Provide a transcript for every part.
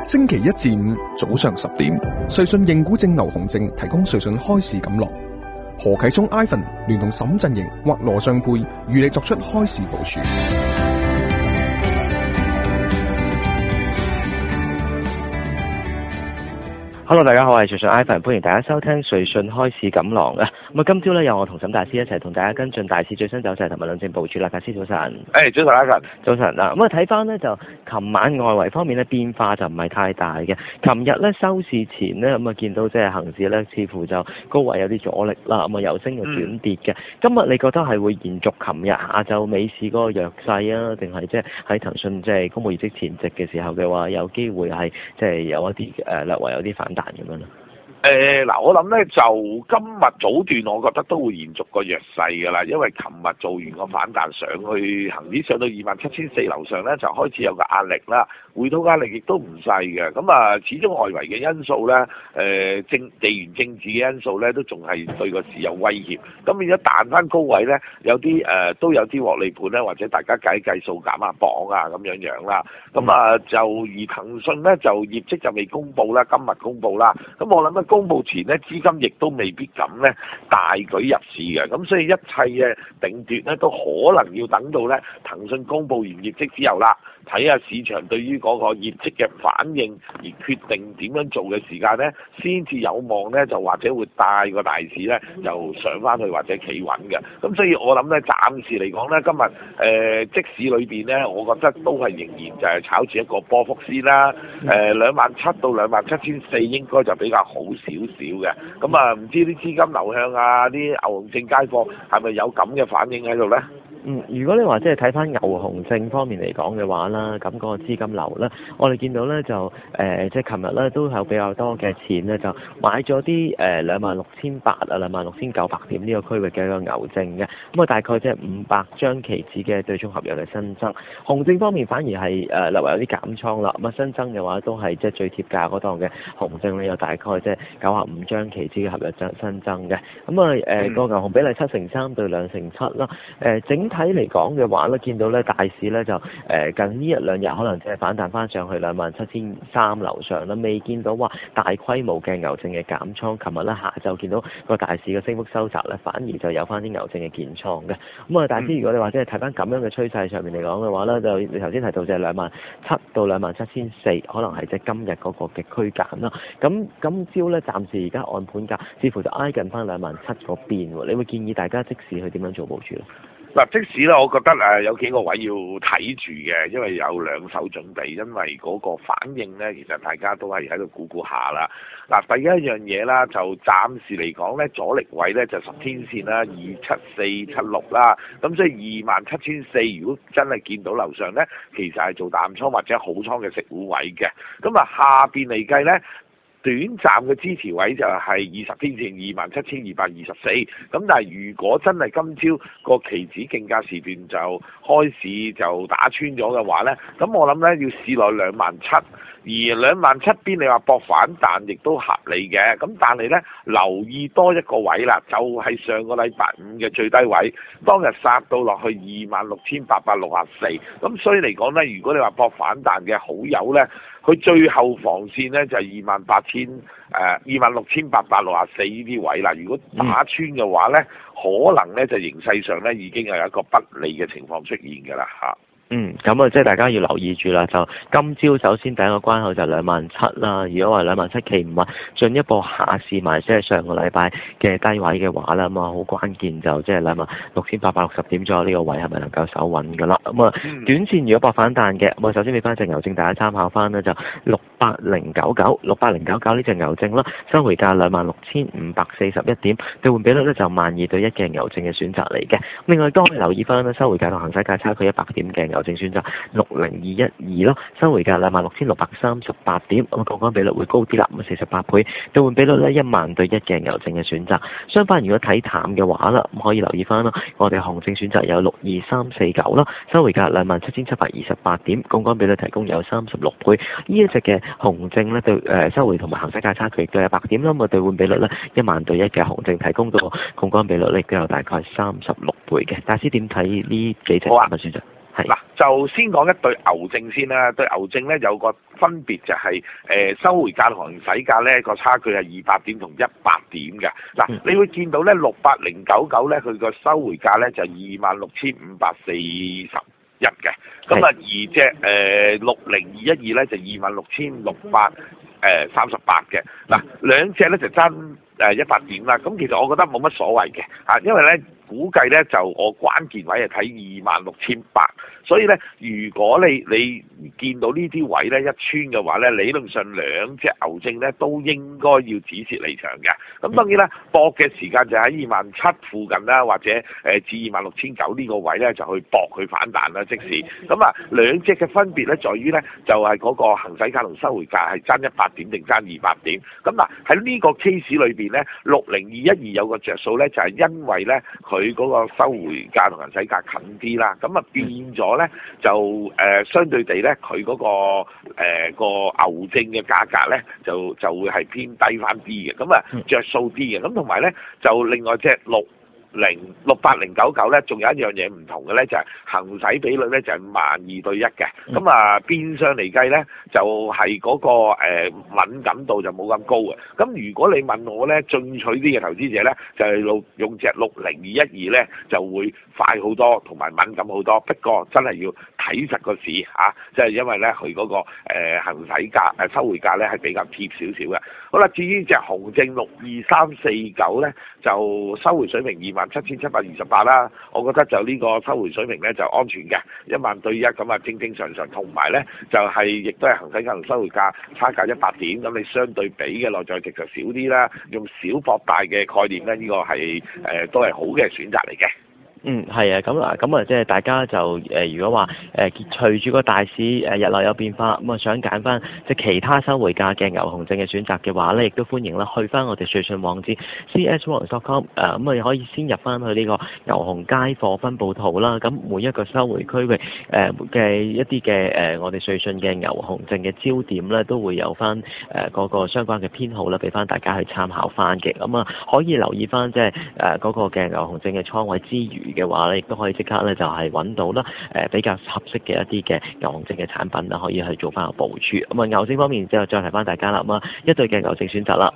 星期一至五早上10點，瑞信認股證牛熊證提供瑞信開市錦囊。何啟聰 Ivan 聯同沈振盈或羅尚佩與你作出開市部署。 Hello， 大家好，我係瑞信 Ivan， 歡迎大家收聽瑞信開市錦囊啊！咁啊，今朝咧有我同沈大師一齊同大家跟進大市最新走勢同埋兩證部署啦。大師早晨。 早晨，Ivan。 早晨啦。咁啊，睇翻呢，就琴晚外圍方面咧變化就唔係太大嘅。琴日咧收市前呢，咁啊見到即係恆指咧似乎就高位有啲阻力啦，咁啊由升又轉跌嘅。今日你覺得係會延續琴日下晝美市嗰個弱勢啊，定係即係喺騰訊即係公佈業績前夕嘅時候嘅話，有機會係即係有一啲略為有啲反彈咁樣咯？ 嗱，我諗咧就今日早段，我覺得都會延續個弱勢㗎啦，因為琴日做完個反彈上去，恆指上到27,400樓上咧，就開始有個壓力啦，回吐壓力亦都唔細嘅。咁啊，始終外圍嘅因素咧，地緣政治嘅因素咧，都仲係對個市有威脅。咁變咗彈翻高位咧，有啲都有啲獲利盤咧，或者大家計數減下磅啊咁樣啦。咁啊就而騰訊咧就業績就未公佈啦，今日公佈啦。咁我諗公佈前咧，資金亦都未必敢咧大舉入市嘅，咁所以一切嘅定奪咧都可能要等到咧騰訊公佈完業績之後啦，睇下市場對於嗰個業績嘅反應而決定點樣做嘅時間咧，先至有望咧就或者會帶個大市咧就上翻去或者企穩嘅。咁所以我諗咧暫時嚟講咧，今日即市裏邊咧，我覺得都係仍然就係炒住一個波幅先啦。27,000到27,400應該就比較好少少嘅。咁啊，唔知啲資金流向啊，啲牛熊證街貨係咪有咁嘅反應喺度咧？ 如果你話即係睇翻牛熊證方面嚟講嘅話啦，咁嗰個資金流咧，我哋見到咧就即係琴日咧都有比較多嘅錢咧就買咗啲26,800啊、26,900點呢個區域嘅一個牛證嘅，咁啊大概即係500張期指嘅對沖合約嘅新增。熊證方面反而係略為有啲減倉啦，咁啊新增嘅話都係即係最貼價嗰檔嘅熊證咧，有大概即係95張期指嘅合約新增嘅。咁啊個牛熊比例7:3對2:7啦，整體嚟講嘅話咧，見到咧大市咧就近呢一兩日可能即係反彈翻上去27,300樓上啦，未見到話大規模嘅牛證嘅減倉。琴日咧下晝見到個大市嘅升幅收窄咧，反而就有翻啲牛證嘅建倉嘅。咁啊，大師如果你話即係睇翻咁樣嘅趨勢上面嚟講嘅話咧，就你頭先提到就係27,000到27,400，可能係即係今日嗰個嘅區間啦。咁今朝咧暫時而家按盤價似乎就挨近翻27,000嗰邊喎，你會建議大家即時去點樣做部署咧？ 嗱，即使咧，我覺得有幾個位要睇住嘅，因為有兩手準備，因為嗰個反應咧，其實大家都係喺度估下啦。嗱，第一樣嘢啦，就暫時嚟講咧，阻力位咧就10天線啦，27476啦，咁所以27,400如果真係見到樓上咧，其實係做淡倉或者好倉嘅食糊位嘅。咁啊，下邊嚟計咧，短暫嘅支持位就係20天線27,224，咁但係如果真係今朝個期指競價時段就開市就打穿咗嘅話呢，咁我諗呢要試落27,000，而27,000邊你話搏反彈亦都合理嘅，咁但係呢，留意多一個位啦，就係上個禮拜五嘅最低位，當日殺到落去26,864，咁所以嚟講呢，如果你話搏反彈嘅好友呢，佢最後防線呢就係26,864呢啲位啦。如果打穿嘅話呢，可能呢就形勢上呢已經係有一個不利嘅情況出現㗎啦嚇。 咁啊，即係大家要留意住啦。就今朝首先第一個關口就27,000啦。如果話27,000企唔穩，進一步下試埋即係上個禮拜嘅低位嘅話啦，咁啊好關鍵就即係26,860點左右呢個位係咪能夠守穩㗎啦？咁啊短線如果搏反彈嘅，咁啊首先俾翻隻牛證大家參考翻呢，就68099呢隻牛證啦，收回價26,541點，兌換比率呢就12對1嘅牛證嘅選擇嚟嘅。另外當你留意翻呢，收回價同行使價差距100點嘅牛證選擇60212咯，收回價26,638點，咁槓桿比率會高啲啦，咁48倍，兌換比率呢10000對1嘅牛證嘅選擇。相反，如果睇淡嘅話啦，咁可以留意翻啦，我哋熊證選擇有62349啦，收回價27,728點，槓桿比率提供有36倍。呢一隻嘅熊證呢，對收回同埋行使價差距亦都有100點啦，咁兌換比率呢10000對1嘅熊證提供到槓桿比率呢都有大概36倍嘅。大師點睇呢幾隻嘅選擇？ 嗱， 就先講一對牛證先啦。對牛證咧有個分別就係、收回價同行使價咧個差距係200點同100點嘅。嗱，你會見到咧68099咧佢個收回價咧就26,541嘅。咁啊而隻60212咧就26,638嘅。嗱，兩隻咧就爭100點啦。咁其實我覺得冇乜所謂嘅嚇，因為咧估計咧就我關鍵位係睇26,800。所以咧，如果你見到呢啲位咧一穿嘅話咧，理論上兩隻牛證咧都應該要止蝕離場嘅。咁當然啦，搏嘅時間就喺27,000附近啦，或者至26,900呢個位咧就去搏佢反彈啦。即時咁啊，兩隻嘅分別咧在於咧就係嗰個行使價同收回價係爭100點定爭200點。咁嗱喺呢個 case 裏邊咧，60212有個着數咧就係因為咧佢嗰個收回價同行使價近啲啦，咁啊變咗咧就相對地咧佢嗰個牛證嘅價格咧就會係偏低翻啲嘅，咁啊着數啲嘅。咁同埋咧就另外隻68099咧，仲有一樣嘢唔同嘅咧，就係行使比率咧就係12對1嘅。咁啊變相嚟計咧就係嗰個敏感度就冇咁高嘅。咁如果你問我咧，進取啲嘅投資者咧，就係用隻60212咧就會快好多同埋敏感好多。不過真係要睇實個市嚇，即係因為咧佢嗰個行使價收回價咧係比較貼少少嘅。好啦，至於隻紅證62349咧，就收回水平27,728啦。我覺得就呢個收回水平咧就安全嘅，10000對1咁啊，正正常常。同埋咧就係亦都係行使價同收回價差價100點，咁你相對比嘅內在值就少啲啦。用小博大嘅概念咧，呢個係都係好嘅選擇嚟嘅。 係啊，咁啊，即係大家就如果話隨住個大市日內有變化，咁啊想揀翻即係其他收回價嘅牛熊證嘅選擇嘅話咧，亦都歡迎啦，去翻我哋瑞信網址 cswallets.com 咁啊可以先入翻去呢個牛熊街貨分佈圖啦。咁每一個收回區域嘅一啲嘅我哋瑞信嘅牛熊證嘅焦點咧，都會有翻嗰個相關嘅編號啦，俾翻大家去參考翻嘅。咁啊可以留意翻即係嗰個嘅牛熊證嘅倉位之餘嘅話咧，亦都可以即刻咧就係揾到啦比較合適嘅一啲嘅牛熊證嘅產品啦，可以去做翻個部署。咁啊牛證方面之後再提翻大家啦，咁啊一對嘅牛證選擇啦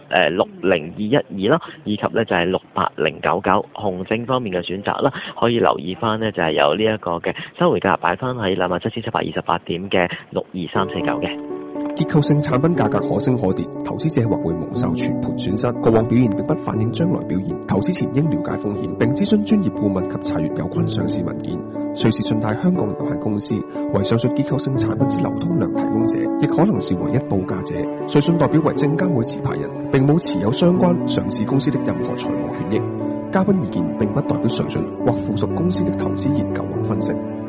，60212啦，以及咧就係68099。熊證方面嘅選擇啦，可以留意翻咧就係有呢一個嘅收回價擺翻喺27,728點嘅62349嘅。 結構性產品價格可升可跌，投資者或會蒙受全盤損失。過往表現並不反映將來表現，投資前應了解風險，並諮詢專業顧問及查閱有關上市文件。瑞士信貸香港有限公司為上述結構性產品之流通量提供者，亦可能是唯一報價者。瑞信代表為證監會持牌人，並冇持有相關上市公司的任何財務權益。嘉賓意見並不代表瑞信或附屬公司的投資研究或分析。